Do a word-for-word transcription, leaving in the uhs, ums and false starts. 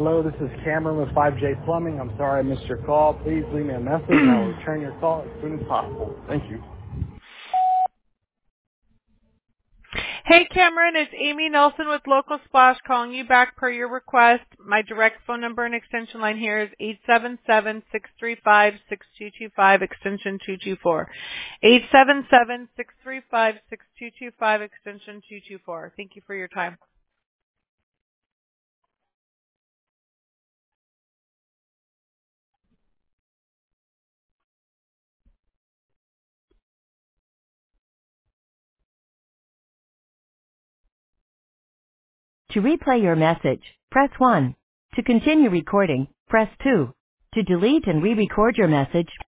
Hello, this is Cameron with five J Plumbing. I'm sorry I missed your call. Please leave me a message and I will return your call as soon as possible. Thank you. Hey Cameron, it's Amy Nelson with Local Splash calling you back per your request. My direct phone number and extension line here is eight seven seven, six three five, six two two five, extension two two four. eight seven seven, six three five, six two two five, extension two two four. Thank you for your time. To replay your message, press one. To continue recording, press two. To delete and re-record your message,